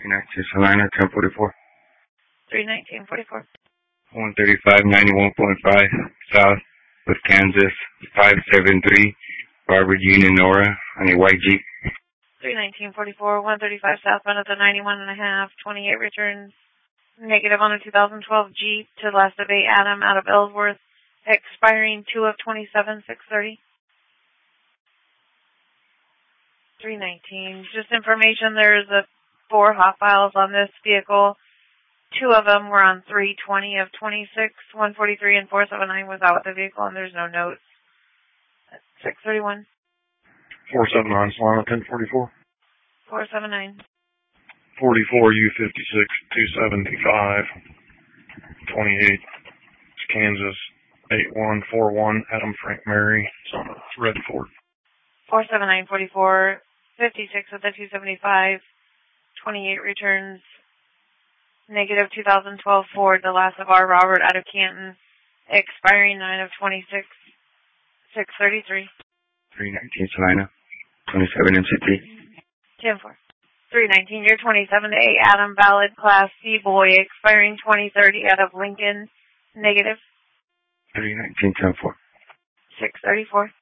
319 Salina, 1044. 31944. 135, 91.5 South with Kansas, 573, Robert Union Nora, on a white Jeep. 31944, 135 southbound at the 91.5, 28 returns, negative on a 2012 Jeep to last of 8 Adam out of Ellsworth, expiring 2 of 27, 630. 319, just information, there's 4 hot files on this vehicle. 2 of them were on 320 of 26, 143 and 479 was out with the vehicle, and there's no notes. 631. 479, Solana 1044. 479. 44 U56 275. 28 Kansas 8141 Adam Frank Mary, son of Red Ford. 479 44 56 with the 275. 28 returns. Negative 2012 Ford, the last of our Robert out of Canton, expiring 9 of 26, 633. 319 Salina, 27 MCT. 10-4. 319, year 27 to 8 Adam, valid class C boy, expiring 2030 out of Lincoln, negative. 319 10-4. 634.